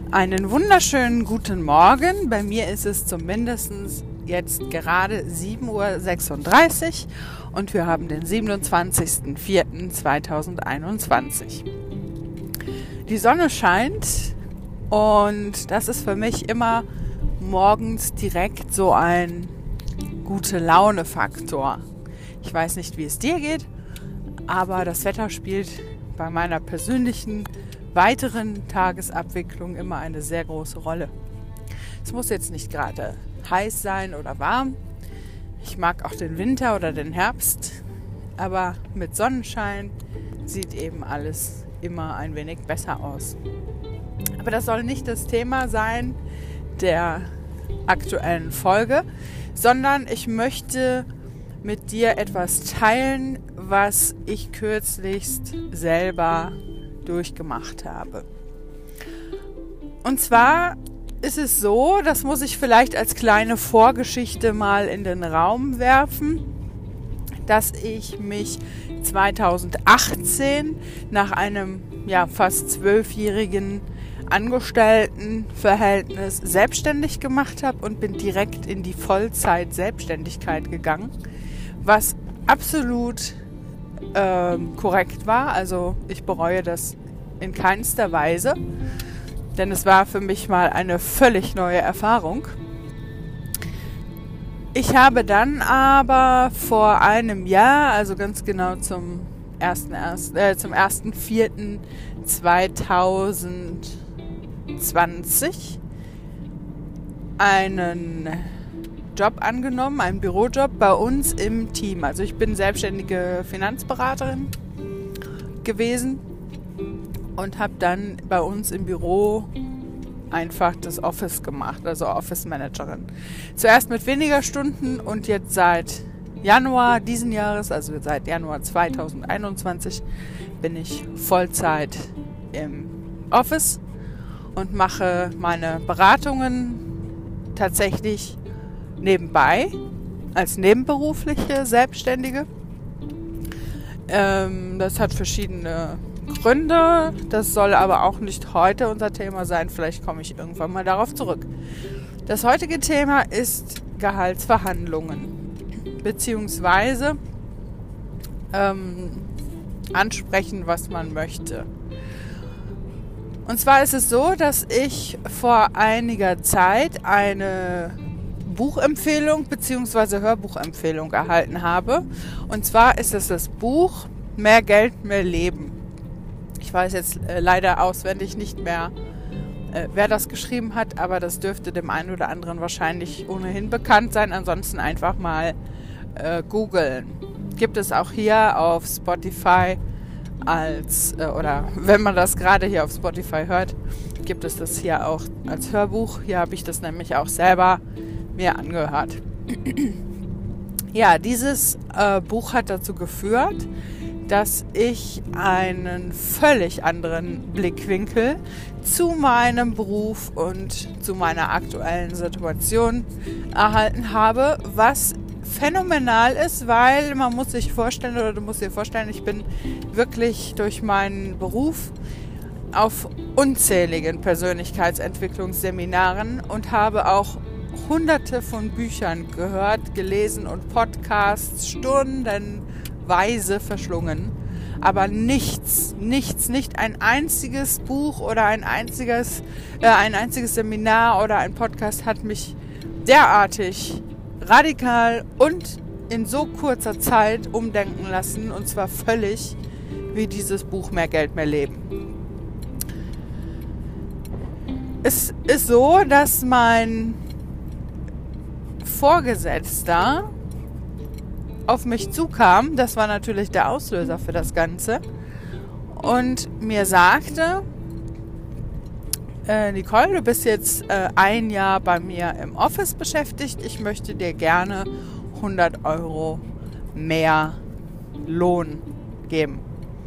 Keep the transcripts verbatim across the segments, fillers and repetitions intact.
Einen wunderschönen guten Morgen. Bei mir ist es zumindest jetzt gerade sieben Uhr sechsunddreißig und wir haben den siebenundzwanzigsten vierten zweitausendeinundzwanzig. Die Sonne scheint und das ist für mich immer morgens direkt so ein Gute-Laune-Faktor. Ich weiß nicht, wie es dir geht, aber das Wetter spielt bei meiner persönlichen weiteren Tagesabwicklung immer eine sehr große Rolle. Es muss jetzt nicht gerade heiß sein oder warm. Ich mag auch den Winter oder den Herbst, aber mit Sonnenschein sieht eben alles immer ein wenig besser aus. Aber das soll nicht das Thema sein der aktuellen Folge, sondern ich möchte mit dir etwas teilen, was ich kürzlichst selber durchgemacht habe. Und zwar ist es so, das muss ich vielleicht als kleine Vorgeschichte mal in den Raum werfen, dass ich mich zweitausendachtzehn nach einem ja, fast zwölfjährigen Angestelltenverhältnis selbstständig gemacht habe und bin direkt in die Vollzeit-Selbstständigkeit gegangen, was absolut ähm, korrekt war. Also ich bereue das in keinster Weise, denn es war für mich mal eine völlig neue Erfahrung. Ich habe dann aber vor einem Jahr, also ganz genau zum ersten äh, zum ersten vierten zweitausendzwanzig einen Job angenommen, einen Bürojob bei uns im Team. Also ich bin selbstständige Finanzberaterin gewesen und habe dann bei uns im Büro einfach das Office gemacht, also Office Managerin. Zuerst mit weniger Stunden und jetzt seit Januar diesen Jahres, also seit Januar zweitausendeinundzwanzig, bin ich Vollzeit im Office und mache meine Beratungen tatsächlich nebenbei als nebenberufliche Selbstständige. Ähm, das hat verschiedene Gründe. Das soll aber auch nicht heute unser Thema sein. Vielleicht komme ich irgendwann mal darauf zurück. Das heutige Thema ist Gehaltsverhandlungen beziehungsweise ähm, ansprechen, was man möchte. Und zwar ist es so, dass ich vor einiger Zeit eine Buchempfehlung bzw. Hörbuchempfehlung erhalten habe. Und zwar ist es das Buch Mehr Geld, mehr Leben. Ich weiß jetzt äh, leider auswendig nicht mehr, äh, wer das geschrieben hat, aber das dürfte dem einen oder anderen wahrscheinlich ohnehin bekannt sein. Ansonsten einfach mal äh, googeln. Gibt es auch hier auf Spotify als, äh, oder wenn man das gerade hier auf Spotify hört, gibt es das hier auch als Hörbuch. Hier habe ich das nämlich auch selber mir angehört. Ja, dieses äh, Buch hat dazu geführt, dass ich einen völlig anderen Blickwinkel zu meinem Beruf und zu meiner aktuellen Situation erhalten habe, was phänomenal ist, weil man muss sich vorstellen, oder du musst dir vorstellen, ich bin wirklich durch meinen Beruf auf unzähligen Persönlichkeitsentwicklungsseminaren und habe auch hunderte von Büchern gehört, gelesen und Podcasts stundenweise verschlungen. Aber nichts, nichts, nicht ein einziges Buch oder ein einziges, äh, ein einziges Seminar oder ein Podcast hat mich derartig radikal und in so kurzer Zeit umdenken lassen, und zwar völlig, wie dieses Buch Mehr Geld, mehr Leben. Es ist so, dass mein Vorgesetzter auf mich zukam, das war natürlich der Auslöser für das Ganze, und mir sagte, äh, Nicole, du bist jetzt äh, ein Jahr bei mir im Office beschäftigt, ich möchte dir gerne hundert Euro mehr Lohn geben.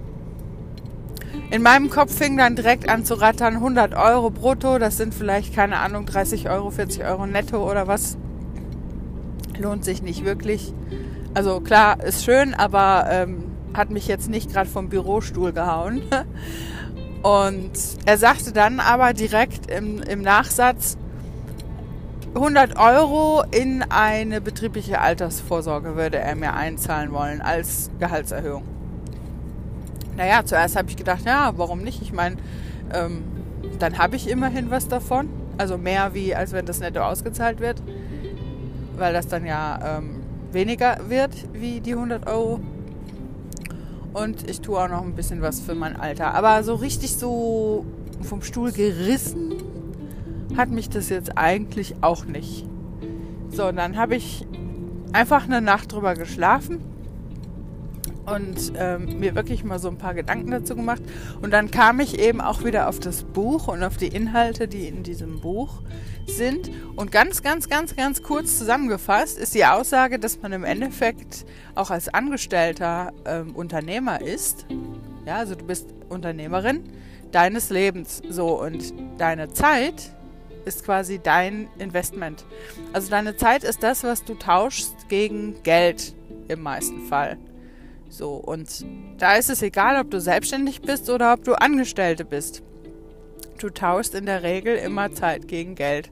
In meinem Kopf fing dann direkt an zu rattern, hundert Euro brutto, das sind vielleicht, keine Ahnung, dreißig Euro, vierzig Euro netto oder was. Lohnt sich nicht wirklich. Also klar, ist schön, aber ähm, hat mich jetzt nicht gerade vom Bürostuhl gehauen. Und er sagte dann aber direkt im, im Nachsatz, hundert Euro in eine betriebliche Altersvorsorge würde er mir einzahlen wollen als Gehaltserhöhung. Naja, zuerst habe ich gedacht, ja, warum nicht? Ich meine, ähm, dann habe ich immerhin was davon. Also mehr, wie als wenn das netto ausgezahlt wird. Weil das dann ja ähm, weniger wird wie die hundert Euro. Und ich tue auch noch ein bisschen was für mein Alter. Aber so richtig so vom Stuhl gerissen hat mich das jetzt eigentlich auch nicht. So, und dann habe ich einfach eine Nacht drüber geschlafen und ähm, mir wirklich mal so ein paar Gedanken dazu gemacht. Und dann kam ich eben auch wieder auf das Buch und auf die Inhalte, die in diesem Buch sind. Und ganz, ganz, ganz, ganz kurz zusammengefasst ist die Aussage, dass man im Endeffekt auch als Angestellter ähm, Unternehmer ist. Ja, also du bist Unternehmerin deines Lebens. So, und deine Zeit ist quasi dein Investment. Also deine Zeit ist das, was du tauschst gegen Geld im meisten Fall. So, und da ist es egal, ob du selbstständig bist oder ob du Angestellte bist. Du tauschst in der Regel immer Zeit gegen Geld.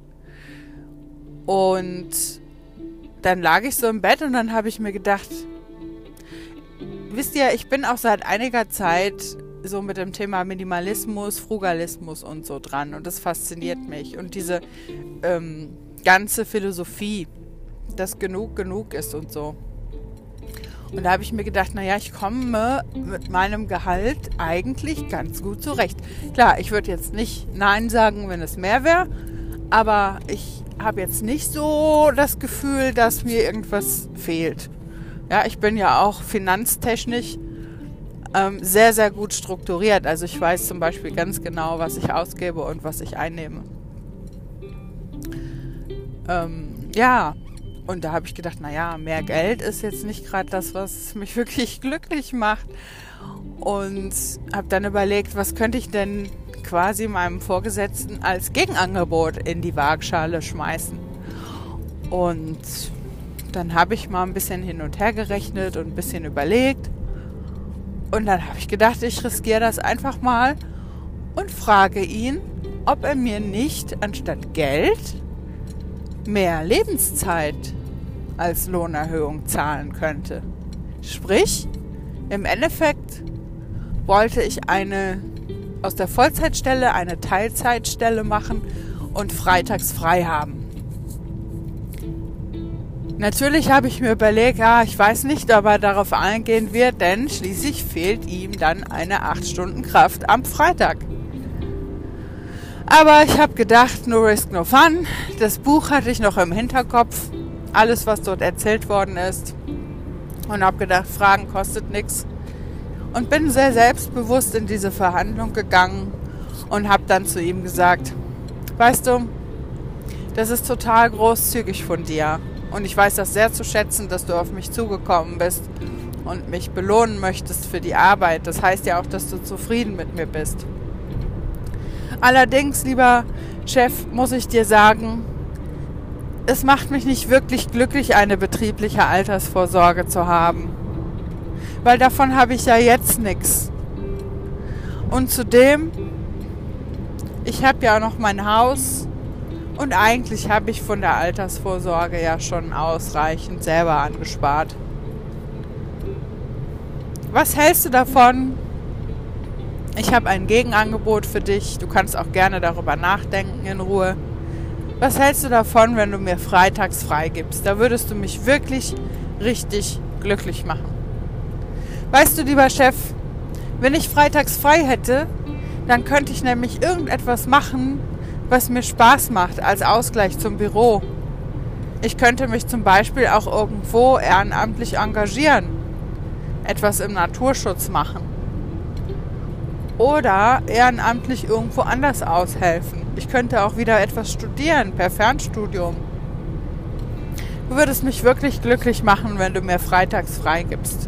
Und dann lag ich so im Bett und dann habe ich mir gedacht, wisst ihr, ich bin auch seit einiger Zeit so mit dem Thema Minimalismus, Frugalismus und so dran. Und das fasziniert mich. Und diese ähm, ganze Philosophie, dass genug genug ist und so. Und da habe ich mir gedacht, naja, ich komme mit meinem Gehalt eigentlich ganz gut zurecht. Klar, ich würde jetzt nicht Nein sagen, wenn es mehr wäre, aber ich habe jetzt nicht so das Gefühl, dass mir irgendwas fehlt. Ja, ich bin ja auch finanztechnisch ähm, sehr, sehr gut strukturiert. Also ich weiß zum Beispiel ganz genau, was ich ausgebe und was ich einnehme. Ähm, ja, und da habe ich gedacht, naja, mehr Geld ist jetzt nicht gerade das, was mich wirklich glücklich macht. Und habe dann überlegt, was könnte ich denn quasi meinem Vorgesetzten als Gegenangebot in die Waagschale schmeißen. Und dann habe ich mal ein bisschen hin und her gerechnet und ein bisschen überlegt. Und dann habe ich gedacht, ich riskiere das einfach mal und frage ihn, ob er mir nicht anstatt Geld mehr Lebenszeit als Lohnerhöhung zahlen könnte. Sprich, im Endeffekt wollte ich eine aus der Vollzeitstelle eine Teilzeitstelle machen und freitags frei haben. Natürlich habe ich mir überlegt, ja, ich weiß nicht, ob er darauf eingehen wird, denn schließlich fehlt ihm dann eine acht Stunden Kraft am Freitag. Aber ich habe gedacht, no risk, no fun. Das Buch hatte ich noch im Hinterkopf, alles, was dort erzählt worden ist. Und habe gedacht, Fragen kostet nichts. Und bin sehr selbstbewusst in diese Verhandlung gegangen und habe dann zu ihm gesagt, weißt du, das ist total großzügig von dir. Und ich weiß das sehr zu schätzen, dass du auf mich zugekommen bist und mich belohnen möchtest für die Arbeit. Das heißt ja auch, dass du zufrieden mit mir bist. Allerdings, lieber Chef, muss ich dir sagen, es macht mich nicht wirklich glücklich, eine betriebliche Altersvorsorge zu haben. Weil davon habe ich ja jetzt nichts. Und zudem, ich habe ja noch mein Haus und eigentlich habe ich von der Altersvorsorge ja schon ausreichend selber angespart. Was hältst du davon? Ich habe ein Gegenangebot für dich. Du kannst auch gerne darüber nachdenken in Ruhe. Was hältst du davon, wenn du mir freitags frei gibst? Da würdest du mich wirklich richtig glücklich machen. Weißt du, lieber Chef, wenn ich freitags frei hätte, dann könnte ich nämlich irgendetwas machen, was mir Spaß macht als Ausgleich zum Büro. Ich könnte mich zum Beispiel auch irgendwo ehrenamtlich engagieren, etwas im Naturschutz machen oder ehrenamtlich irgendwo anders aushelfen. Ich könnte auch wieder etwas studieren, per Fernstudium. Du würdest mich wirklich glücklich machen, wenn du mir freitags frei gibst.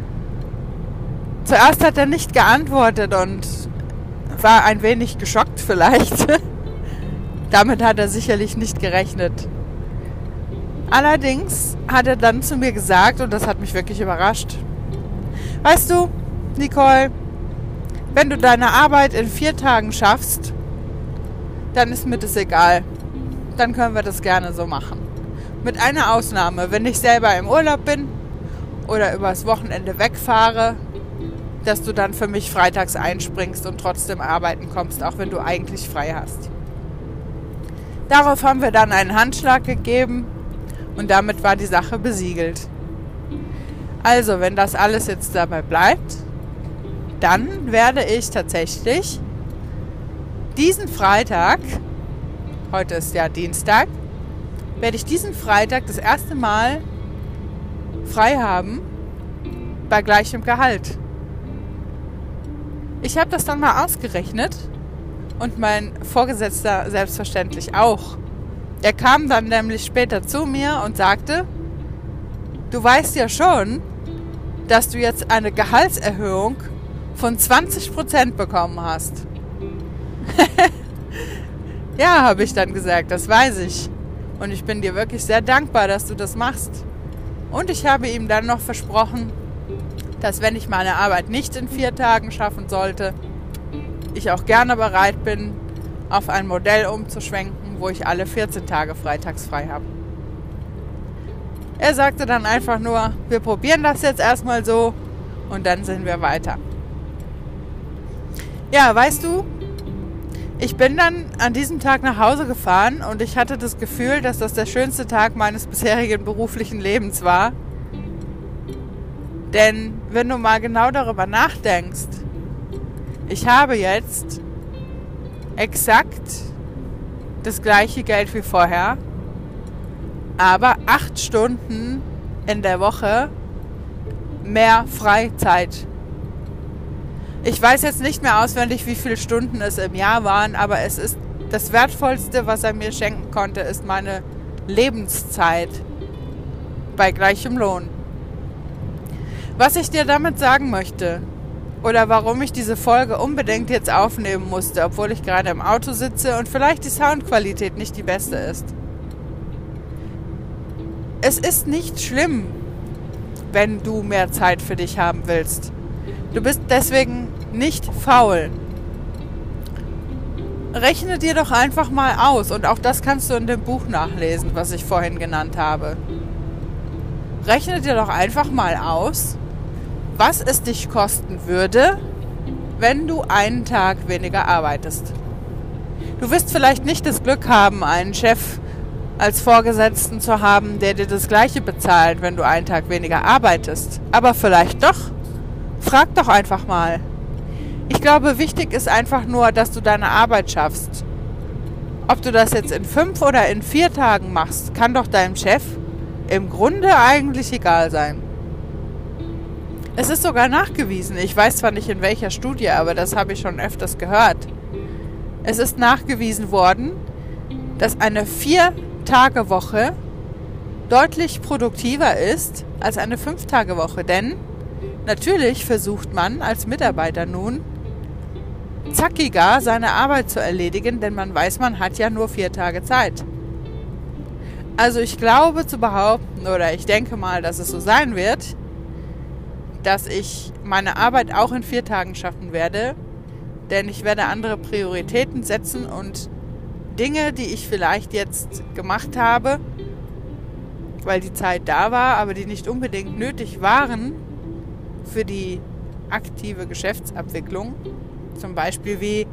Zuerst hat er nicht geantwortet und war ein wenig geschockt vielleicht. Damit hat er sicherlich nicht gerechnet. Allerdings hat er dann zu mir gesagt, und das hat mich wirklich überrascht, weißt du, Nicole, Wenn du deine Arbeit in vier Tagen schaffst, dann ist mir das egal. Dann können wir das gerne so machen. Mit einer Ausnahme, wenn ich selber im Urlaub bin oder übers Wochenende wegfahre, dass du dann für mich freitags einspringst und trotzdem arbeiten kommst, auch wenn du eigentlich frei hast. Darauf haben wir dann einen Handschlag gegeben und damit war die Sache besiegelt. Also, wenn das alles jetzt dabei bleibt, dann werde ich tatsächlich diesen Freitag, heute ist ja Dienstag, werde ich diesen Freitag das erste Mal frei haben bei gleichem Gehalt. Ich habe das dann mal ausgerechnet und mein Vorgesetzter selbstverständlich auch. Er kam dann nämlich später zu mir und sagte, du weißt ja schon, dass du jetzt eine Gehaltserhöhung von zwanzig Prozent bekommen hast. Ja, habe ich dann gesagt, das weiß ich. Und ich bin dir wirklich sehr dankbar, dass du das machst. Und ich habe ihm dann noch versprochen, dass wenn ich meine Arbeit nicht in vier Tagen schaffen sollte, ich auch gerne bereit bin, auf ein Modell umzuschwenken, wo ich alle vierzehn Tage freitags frei habe. Er sagte dann einfach nur, wir probieren das jetzt erstmal so und dann sehen wir weiter. Ja, weißt du, ich bin dann an diesem Tag nach Hause gefahren und ich hatte das Gefühl, dass das der schönste Tag meines bisherigen beruflichen Lebens war. Denn wenn du mal genau darüber nachdenkst, ich habe jetzt exakt das gleiche Geld wie vorher, aber acht Stunden in der Woche mehr Freizeit. Ich weiß jetzt nicht mehr auswendig, wie viele Stunden es im Jahr waren, aber es ist das Wertvollste, was er mir schenken konnte, ist meine Lebenszeit bei gleichem Lohn. Was ich dir damit sagen möchte, oder warum ich diese Folge unbedingt jetzt aufnehmen musste, obwohl ich gerade im Auto sitze und vielleicht die Soundqualität nicht die beste ist. Es ist nicht schlimm, wenn du mehr Zeit für dich haben willst. Du bist deswegen nicht faul. Rechne dir doch einfach mal aus, und auch das kannst du in dem Buch nachlesen, was ich vorhin genannt habe. Rechne dir doch einfach mal aus, was es dich kosten würde, wenn du einen Tag weniger arbeitest. Du wirst vielleicht nicht das Glück haben, einen Chef als Vorgesetzten zu haben, der dir das Gleiche bezahlt, wenn du einen Tag weniger arbeitest. Aber vielleicht doch. Frag doch einfach mal. Ich glaube, wichtig ist einfach nur, dass du deine Arbeit schaffst. Ob du das jetzt in fünf oder in vier Tagen machst, kann doch deinem Chef im Grunde eigentlich egal sein. Es ist sogar nachgewiesen. Ich weiß zwar nicht in welcher Studie, aber das habe ich schon öfters gehört. Es ist nachgewiesen worden, dass eine Vier-Tage-Woche deutlich produktiver ist als eine Fünf-Tage-Woche. Denn natürlich versucht man als Mitarbeiter nun, zackiger seine Arbeit zu erledigen, denn man weiß, man hat ja nur vier Tage Zeit. Also ich glaube zu behaupten, oder ich denke mal, dass es so sein wird, dass ich meine Arbeit auch in vier Tagen schaffen werde, denn ich werde andere Prioritäten setzen und Dinge, die ich vielleicht jetzt gemacht habe, weil die Zeit da war, aber die nicht unbedingt nötig waren für die aktive Geschäftsabwicklung, zum Beispiel wie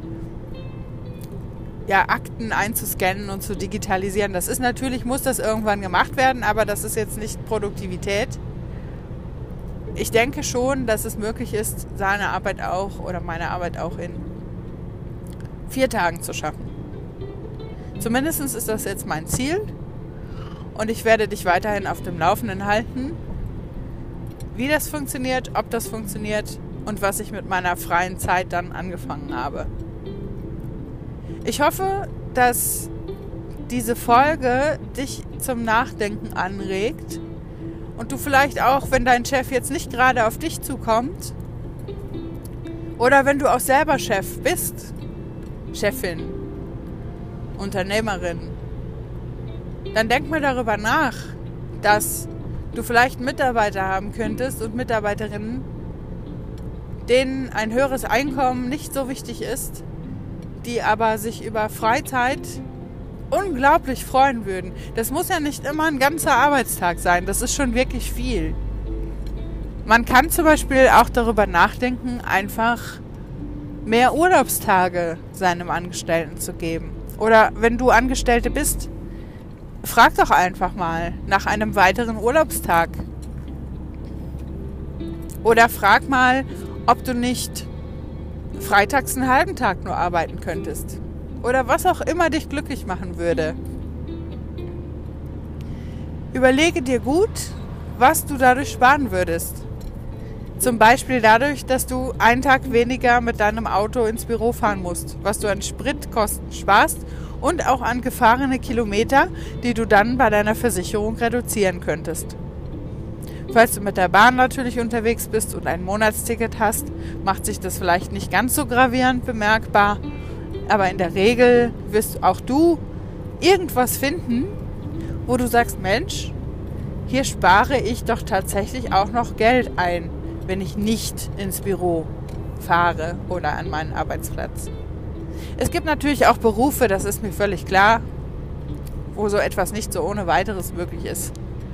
ja, Akten einzuscannen und zu digitalisieren. Das ist natürlich, muss das irgendwann gemacht werden, aber das ist jetzt nicht Produktivität. Ich denke schon, dass es möglich ist, seine Arbeit auch oder meine Arbeit auch in vier Tagen zu schaffen. Zumindest ist das jetzt mein Ziel und ich werde dich weiterhin auf dem Laufenden halten, wie das funktioniert, ob das funktioniert und was ich mit meiner freien Zeit dann angefangen habe. Ich hoffe, dass diese Folge dich zum Nachdenken anregt und du vielleicht auch, wenn dein Chef jetzt nicht gerade auf dich zukommt oder wenn du auch selber Chef bist, Chefin, Unternehmerin, dann denk mal darüber nach, dass du vielleicht Mitarbeiter haben könntest und Mitarbeiterinnen, denen ein höheres Einkommen nicht so wichtig ist, die aber sich über Freizeit unglaublich freuen würden. Das muss ja nicht immer ein ganzer Arbeitstag sein, das ist schon wirklich viel. Man kann zum Beispiel auch darüber nachdenken, einfach mehr Urlaubstage seinem Angestellten zu geben. Oder wenn du Angestellte bist, frag doch einfach mal nach einem weiteren Urlaubstag. Oder frag mal, ob du nicht freitags einen halben Tag nur arbeiten könntest. Oder was auch immer dich glücklich machen würde. Überlege dir gut, was du dadurch sparen würdest. Zum Beispiel dadurch, dass du einen Tag weniger mit deinem Auto ins Büro fahren musst, was du an Spritkosten sparst und auch an gefahrene Kilometer, die du dann bei deiner Versicherung reduzieren könntest. Falls du mit der Bahn natürlich unterwegs bist und ein Monatsticket hast, macht sich das vielleicht nicht ganz so gravierend bemerkbar, aber in der Regel wirst auch du irgendwas finden, wo du sagst, Mensch, hier spare ich doch tatsächlich auch noch Geld ein, wenn ich nicht ins Büro fahre oder an meinen Arbeitsplatz. Es gibt natürlich auch Berufe, das ist mir völlig klar, wo so etwas nicht so ohne weiteres möglich ist.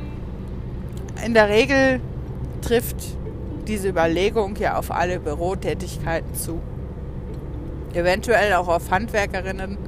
In der Regel trifft diese Überlegung ja auf alle Bürotätigkeiten zu. Eventuell auch auf Handwerkerinnen,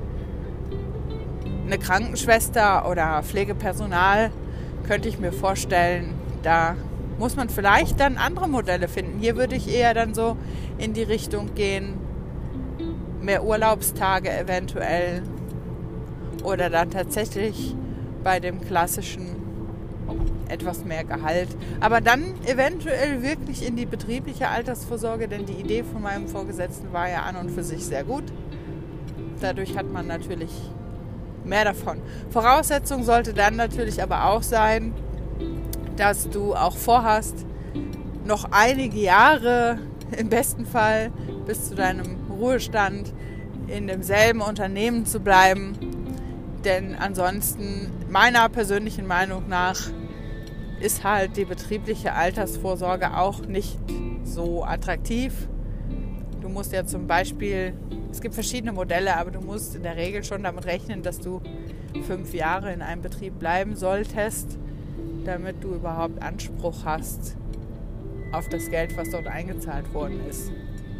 eine Krankenschwester oder Pflegepersonal könnte ich mir vorstellen, da muss man vielleicht dann andere Modelle finden. Hier würde ich eher dann so in die Richtung gehen, mehr Urlaubstage eventuell oder dann tatsächlich bei dem klassischen etwas mehr Gehalt. Aber dann eventuell wirklich in die betriebliche Altersvorsorge, denn die Idee von meinem Vorgesetzten war ja an und für sich sehr gut. Dadurch hat man natürlich mehr davon. Voraussetzung sollte dann natürlich aber auch sein, dass du auch vorhast, noch einige Jahre, im besten Fall bis zu deinem Ruhestand, in demselben Unternehmen zu bleiben. Denn ansonsten, meiner persönlichen Meinung nach, ist halt die betriebliche Altersvorsorge auch nicht so attraktiv. Du musst ja zum Beispiel, es gibt verschiedene Modelle, aber du musst in der Regel schon damit rechnen, dass du fünf Jahre in einem Betrieb bleiben solltest, damit du überhaupt Anspruch hast auf das Geld, was dort eingezahlt worden ist.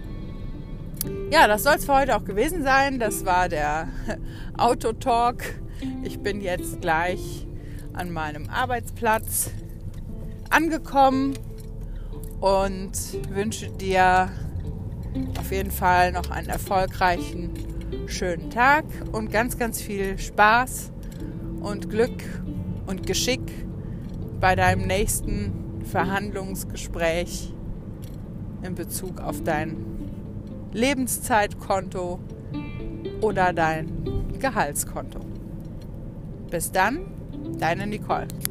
Ja, das soll es für heute auch gewesen sein. Das war der Autotalk. Ich bin jetzt gleich an meinem Arbeitsplatz angekommen und wünsche dir auf jeden Fall noch einen erfolgreichen, schönen Tag und ganz, ganz viel Spaß und Glück und Geschick bei deinem nächsten Verhandlungsgespräch in Bezug auf dein Lebenszeitkonto oder dein Gehaltskonto. Bis dann, deine Nicole.